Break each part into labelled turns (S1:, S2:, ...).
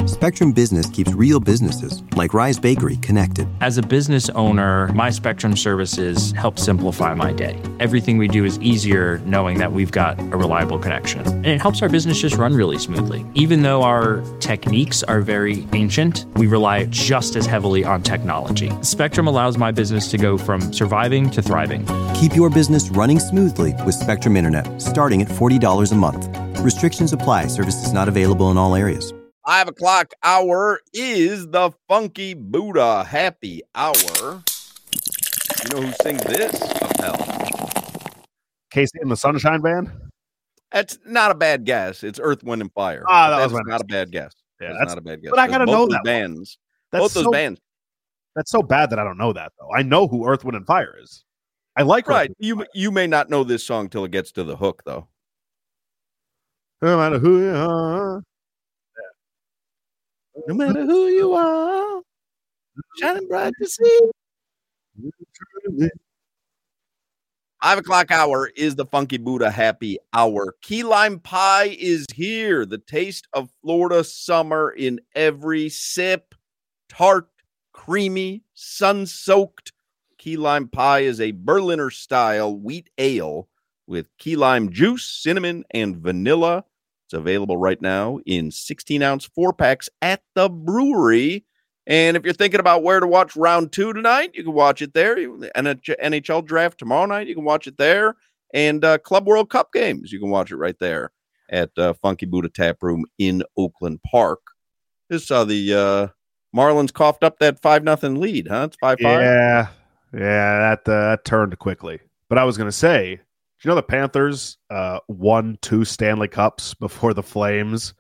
S1: Spectrum Business keeps real businesses, like Rise Bakery, connected.
S2: As a business owner, my Spectrum services help simplify my day. Everything we do is easier knowing that we've got a reliable connection. And it helps our business just run really smoothly. Even though our techniques are very ancient, we rely just as heavily on technology. Spectrum allows my business to go from surviving to thriving.
S1: Keep your business running smoothly with Spectrum Internet, starting at $40 a month. Restrictions apply. Services not available in all areas.
S3: 5 o'clock hour is the Funky Buddha Happy Hour. You know who sings this? Appel.
S4: Casey and the Sunshine Band?
S3: That's not a bad guess. It's Earth, Wind, and Fire.
S4: That's
S3: not a bad guess.
S4: Yeah,
S3: that's not a bad guess.
S4: But I gotta know that
S3: bands.
S4: That's
S3: Both those bands.
S4: That's so bad that I don't know that, though. I know who Earth, Wind, and Fire is. I like
S3: right. You may not know this song till it gets to the hook, though.
S4: No matter who you are.
S3: No matter who you are, shining bright to see. 5 o'clock hour is the Funky Buddha Happy Hour. Key lime pie is here. The taste of Florida summer in every sip. Tart, creamy, sun-soaked. Key lime pie is a Berliner style wheat ale with key lime juice, cinnamon, and vanilla. It's available right now in 16-ounce 4-packs at the brewery. And if you're thinking about where to watch round 2 tonight, you can watch it there. NHL draft tomorrow night, you can watch it there. And Club World Cup games, you can watch it right there at Funky Buddha Tap Room in Oakland Park. This saw the Marlins coughed up that 5-0 lead, huh? It's 5-5.
S4: Yeah, that turned quickly. But I was going to say, do you know the Panthers won 2 Stanley Cups before the Flames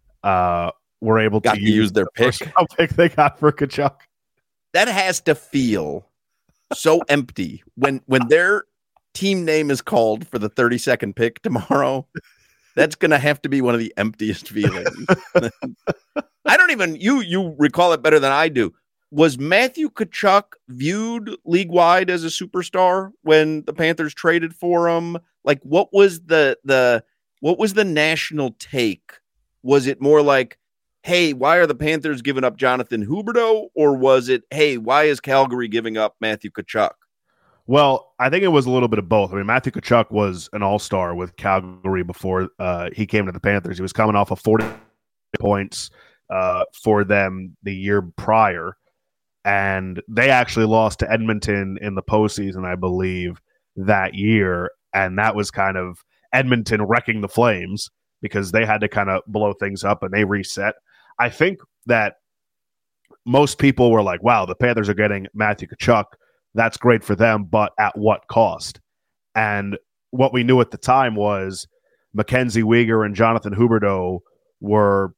S4: were able to
S3: use their pick
S4: they got for Tkachuk?
S3: That has to feel so empty when their team name is called for the 32nd pick tomorrow. That's going to have to be one of the emptiest feelings. I don't even you recall it better than I do. Was Matthew Tkachuk viewed league-wide as a superstar when the Panthers traded for him? Like, what was the national take? Was it more like, hey, why are the Panthers giving up Jonathan Huberdeau? Or was it, hey, why is Calgary giving up Matthew Tkachuk?
S4: Well, I think it was a little bit of both. I mean, Matthew Tkachuk was an all-star with Calgary before he came to the Panthers. He was coming off of 40 points for them the year prior. And they actually lost to Edmonton in the postseason, I believe, that year. And that was kind of Edmonton wrecking the Flames because they had to kind of blow things up and they reset. I think that most people were like, wow, the Panthers are getting Matthew Tkachuk. That's great for them, but at what cost? And what we knew at the time was Mackenzie Weegar and Jonathan Huberdeau were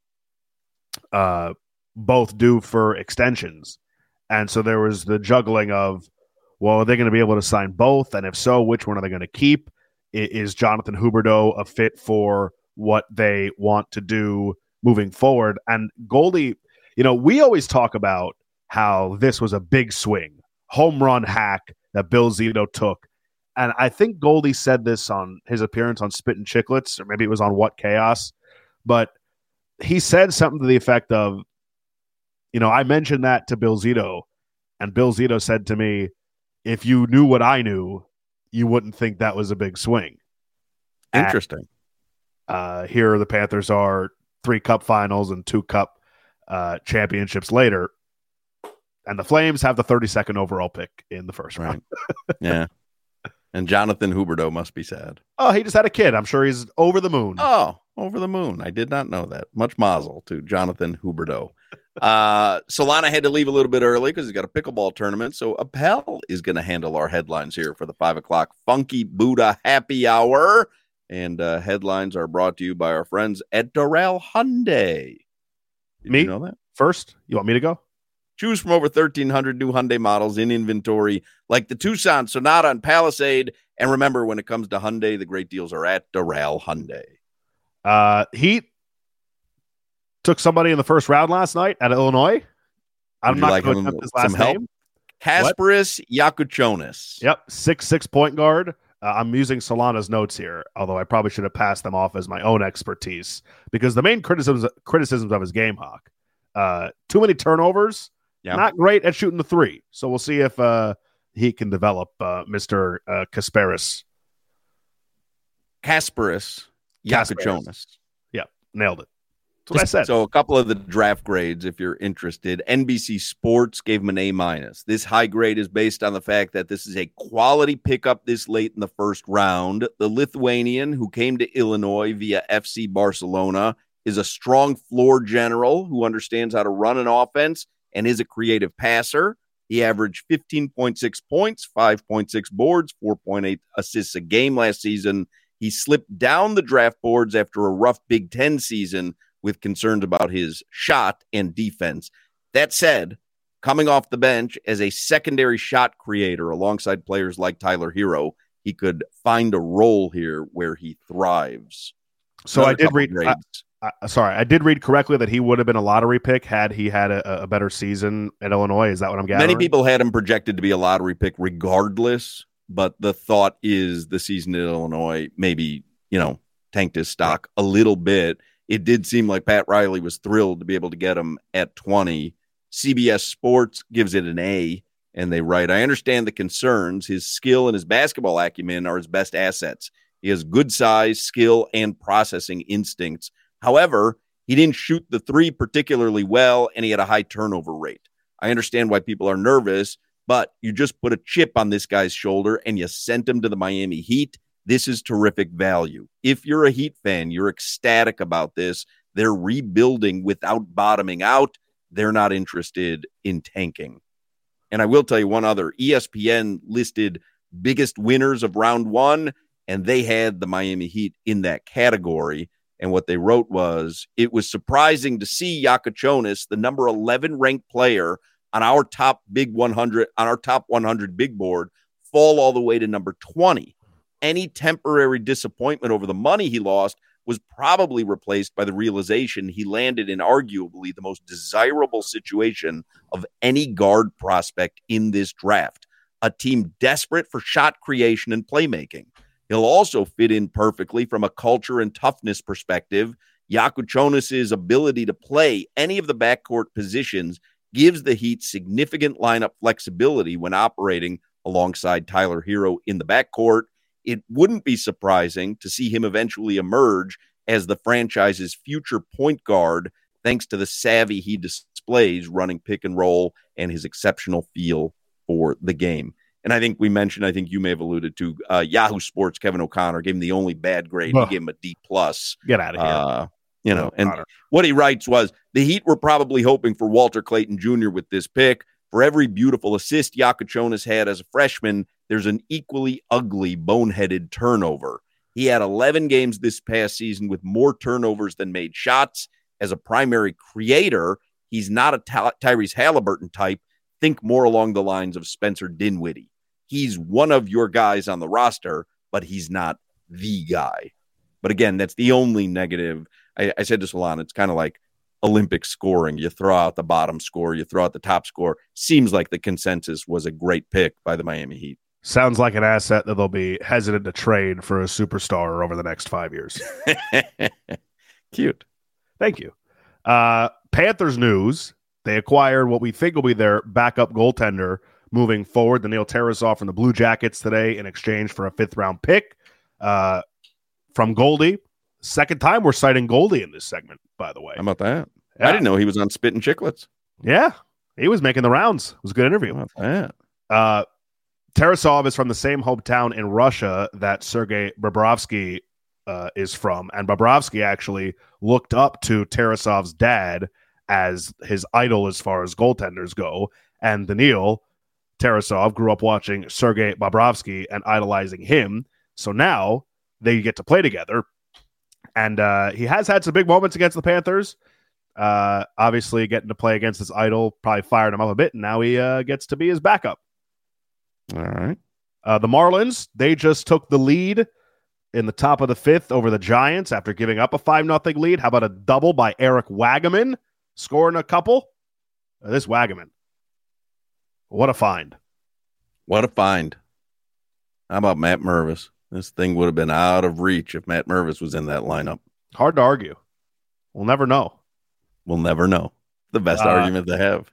S4: both due for extensions. And so there was the juggling of, well, are they going to be able to sign both? And if so, which one are they going to keep? Is Jonathan Huberdeau a fit for what they want to do moving forward? And Goldie, we always talk about how this was a big swing, home run hack that Bill Zito took. And I think Goldie said this on his appearance on Spittin' Chicklets, or maybe it was on What Chaos. But he said something to the effect of, I mentioned that to Bill Zito, and Bill Zito said to me, if you knew what I knew, you wouldn't think that was a big swing.
S3: Interesting.
S4: And, here the Panthers are 3 cup finals and 2 cup championships later, and the Flames have the 32nd overall pick in the first round.
S3: Yeah. And Jonathan Huberdeau must be sad.
S4: Oh, he just had a kid. I'm sure he's over the moon.
S3: Oh, over the moon. I did not know that. Much mazel to Jonathan Huberdeau. Solana had to leave a little bit early because he's got a pickleball tournament. So Appel is going to handle our headlines here for the 5 o'clock Funky Buddha Happy Hour. And headlines are brought to you by our friends at Doral Hyundai. Did you know that?
S4: First, you want me to go?
S3: Choose from over 1,300 new Hyundai models in inventory, like the Tucson, Sonata, and Palisade. And remember, when it comes to Hyundai, the great deals are at Doral Hyundai.
S4: Heat took somebody in the first round last night at Illinois. I'm not going to attempt his last name.
S3: Kasparis Yakuchonis.
S4: Yep, 6'6" point guard. I'm using Solana's notes here, although I probably should have passed them off as my own expertise, because the main criticisms of his game, Hawk, Too many turnovers.
S3: Yeah.
S4: Not great at shooting the three. So we'll see if he can develop Mr. Kasparis.
S3: Kasparis Jakučionis.
S4: Yeah, nailed it. That's what I said.
S3: So a couple of the draft grades, if you're interested. NBC Sports gave him an A-. This high grade is based on the fact that this is a quality pickup this late in the first round. The Lithuanian, who came to Illinois via FC Barcelona, is a strong floor general who understands how to run an offense and is a creative passer. He averaged 15.6 points, 5.6 boards, 4.8 assists a game last season. He slipped down the draft boards after a rough Big Ten season with concerns about his shot and defense. That said, coming off the bench as a secondary shot creator alongside players like Tyler Hero, he could find a role here where he thrives.
S4: So I did read. I did read correctly that he would have been a lottery pick had he had a better season at Illinois. Is that what I'm gathering?
S3: Many people had him projected to be a lottery pick regardless, but the thought is the season at Illinois maybe, tanked his stock a little bit. It did seem like Pat Riley was thrilled to be able to get him at 20. CBS Sports gives it an A, and they write, I understand the concerns. His skill and his basketball acumen are his best assets. He has good size, skill, and processing instincts. However, he didn't shoot the three particularly well, and he had a high turnover rate. I understand why people are nervous, but you just put a chip on this guy's shoulder and you sent him to the Miami Heat. This is terrific value. If you're a Heat fan, you're ecstatic about this. They're rebuilding without bottoming out. They're not interested in tanking. And I will tell you one other. ESPN listed biggest winners of round one, and they had the Miami Heat in that category. And what they wrote was, it was surprising to see Jakučionis, the number 11 ranked player on our top 100 big board, fall all the way to number 20. Any temporary disappointment over the money he lost was probably replaced by the realization he landed in arguably the most desirable situation of any guard prospect in this draft, a team desperate for shot creation and playmaking. He'll also fit in perfectly from a culture and toughness perspective. Jakučionis' ability to play any of the backcourt positions gives the Heat significant lineup flexibility when operating alongside Tyler Hero in the backcourt. It wouldn't be surprising to see him eventually emerge as the franchise's future point guard, thanks to the savvy he displays running pick and roll and his exceptional feel for the game. And I think you may have alluded to Yahoo Sports, Kevin O'Connor gave him the only bad grade. He gave him a D+.
S4: Get out of here.
S3: And what he writes was, the Heat were probably hoping for Walter Clayton Jr. with this pick. For every beautiful assist Jakučionis had as a freshman, there's an equally ugly, boneheaded turnover. He had 11 games this past season with more turnovers than made shots. As a primary creator, he's not a Tyrese Halliburton type. Think more along the lines of Spencer Dinwiddie. He's one of your guys on the roster, but he's not the guy. But again, that's the only negative. I said to Solana, it's kind of like Olympic scoring. You throw out the bottom score, you throw out the top score. Seems like the consensus was a great pick by the Miami Heat.
S4: Sounds like an asset that they'll be hesitant to trade for a superstar over the next 5 years.
S3: Cute.
S4: Thank you. Panthers news. They acquired what we think will be their backup goaltender moving forward, Daniil Tarasov from the Blue Jackets today in exchange for a 5th-round pick from Goldie. Second time we're citing Goldie in this segment, by the way.
S3: How about that?
S4: Yeah.
S3: I didn't know he was on Spittin' Chicklets.
S4: Yeah, he was making the rounds. It was a good interview.
S3: How about that?
S4: Tarasov is from the same hometown in Russia that Sergei Bobrovsky is from, and Bobrovsky actually looked up to Tarasov's dad as his idol as far as goaltenders go, and Daniil Tarasov grew up watching Sergei Bobrovsky and idolizing him, so now they get to play together, and he has had some big moments against the Panthers. Obviously, getting to play against his idol probably fired him up a bit, and now he gets to be his backup.
S3: All right.
S4: The Marlins, they just took the lead in the top of the 5th over the Giants after giving up a 5-0 lead. How about a double by Eric Wagaman, scoring a couple? This Wagaman. What a find.
S3: What a find. How about Matt Mervis? This thing would have been out of reach if Matt Mervis was in that lineup.
S4: Hard to argue. We'll never know.
S3: We'll never know. The best argument they have.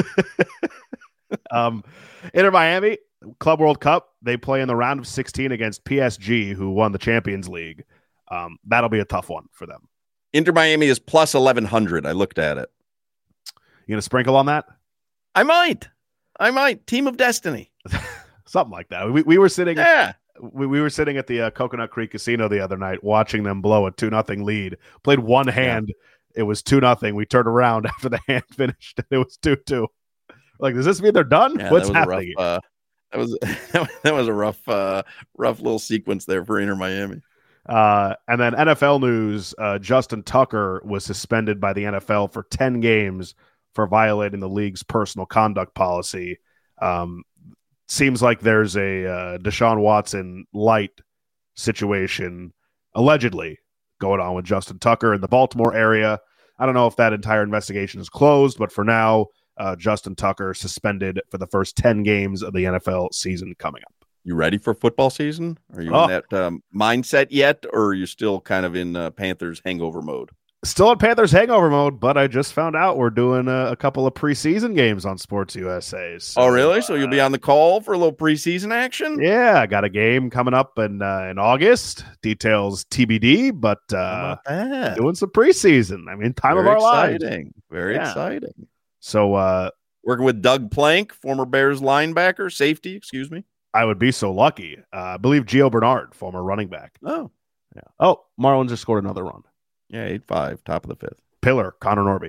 S4: Inter Miami, Club World Cup, they play in the round of 16 against PSG, who won the Champions League. That'll be a tough one for them.
S3: Inter Miami is plus 1,100. I looked at it.
S4: You going to sprinkle on that?
S3: I might. Team of Destiny.
S4: Something like that. We were sitting.
S3: Yeah.
S4: We were sitting at the Coconut Creek Casino the other night watching them blow a 2-0 lead. Played one hand. Yeah. It was 2-0. We turned around after the hand finished, and it was 2-2. Like, does this mean they're done?
S3: Yeah,
S4: What's happening?
S3: That was a rough little sequence there for Inter Miami.
S4: And then NFL news, Justin Tucker was suspended by the NFL for 10 games for violating the league's personal conduct policy. Seems like there's a Deshaun Watson light situation allegedly going on with Justin Tucker in the Baltimore area. I don't know if that entire investigation is closed, but for now, Justin Tucker suspended for the first 10 games of the NFL season coming up.
S3: You ready for football season? Are you in that mindset yet, or are you still kind of in Panthers hangover mode?
S4: Still in Panthers hangover mode, but I just found out we're doing a couple of preseason games on Sports USA. So,
S3: oh, really? So you'll be on the call for a little preseason action?
S4: Yeah, I got a game coming up in August. Details TBD, but doing some preseason. I mean, time of our lives.
S3: Very exciting.
S4: So
S3: working with Doug Plank, former Bears linebacker, safety, excuse me.
S4: I would be so lucky. I believe Gio Bernard, former running back.
S3: Oh.
S4: Yeah. Oh, Marlins just scored another run.
S3: Yeah, 8-5, top of the fifth.
S4: Pillar, Connor Norby.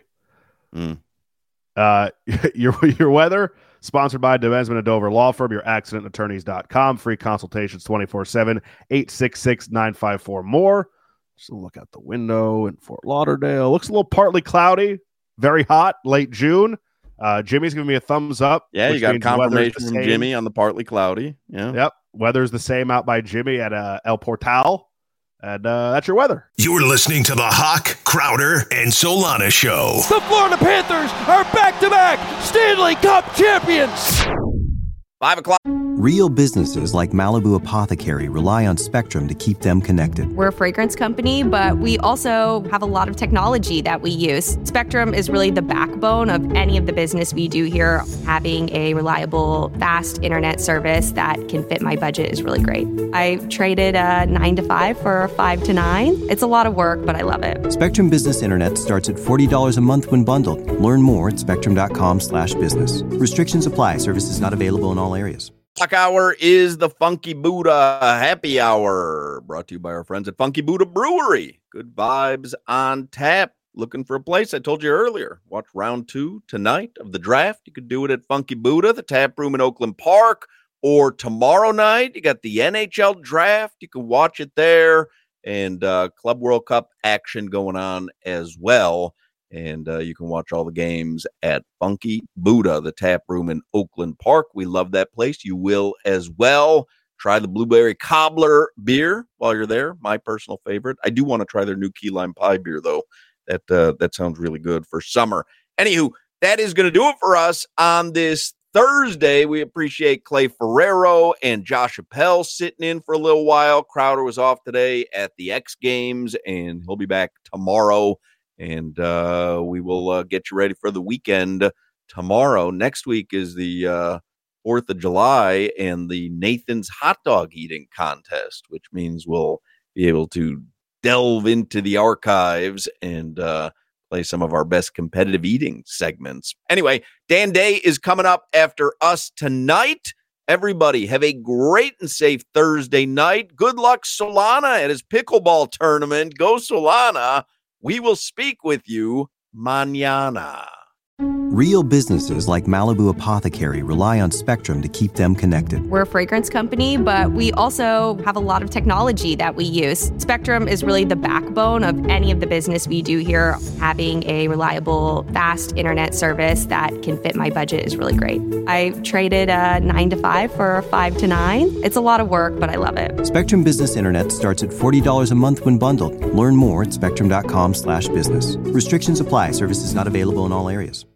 S4: Your weather, sponsored by DeBensman & Dover Law Firm, your accidentattorneys.com. Free consultations 24/7, 866-954-MORE. Just look out the window in Fort Lauderdale. Looks a little partly cloudy, very hot, late June. Jimmy's giving me a thumbs up.
S3: Yeah, you got confirmation from Jimmy on the partly cloudy. Yeah.
S4: Yep. Weather's the same out by Jimmy at El Portal. And that's your weather.
S5: You're listening to the Hawk, Crowder, and Solana Show.
S6: The Florida Panthers are back-to-back Stanley Cup champions.
S3: 5 o'clock.
S1: Real businesses like Malibu Apothecary rely on Spectrum to keep them connected.
S7: We're a fragrance company, but we also have a lot of technology that we use. Spectrum is really the backbone of any of the business we do here. Having a reliable, fast internet service that can fit my budget is really great. I traded a 9 to 5 for a 5 to 9. It's a lot of work, but I love it.
S1: Spectrum Business Internet starts at $40 a month when bundled. Learn more at spectrum.com/business. Restrictions apply. Services not available in all areas.
S3: Clock hour is the Funky Buddha Happy Hour, brought to you by our friends at Funky Buddha Brewery. Good vibes on tap. Looking for a place? I told you earlier. Watch round 2 tonight of the draft. You could do it at Funky Buddha, the tap room in Oakland Park, or tomorrow night. You got the NHL draft. You can watch it there, and Club World Cup action going on as well. And you can watch all the games at Funky Buddha, the tap room in Oakland Park. We love that place. You will as well. Try the Blueberry Cobbler beer while you're there. My personal favorite. I do want to try their new Key Lime Pie beer, though. That sounds really good for summer. Anywho, that is going to do it for us on this Thursday. We appreciate Clay Ferrero and Josh Appel sitting in for a little while. Crowder was off today at the X Games, and he'll be back tomorrow. And we will get you ready for the weekend tomorrow. Next week is the 4th of July and the Nathan's Hot Dog Eating Contest, which means we'll be able to delve into the archives and play some of our best competitive eating segments. Anyway, Dan Day is coming up after us tonight. Everybody have a great and safe Thursday night. Good luck, Solana, at his pickleball tournament. Go Solana. We will speak with you mañana.
S1: Real businesses like Malibu Apothecary rely on Spectrum to keep them connected.
S7: We're a fragrance company, but we also have a lot of technology that we use. Spectrum is really the backbone of any of the business we do here. Having a reliable, fast internet service that can fit my budget is really great. I traded a 9 to 5 for a 5 to 9. It's a lot of work, but I love it.
S1: Spectrum Business Internet starts at $40 a month when bundled. Learn more at spectrum.com/business. Restrictions apply. Services not available in all areas.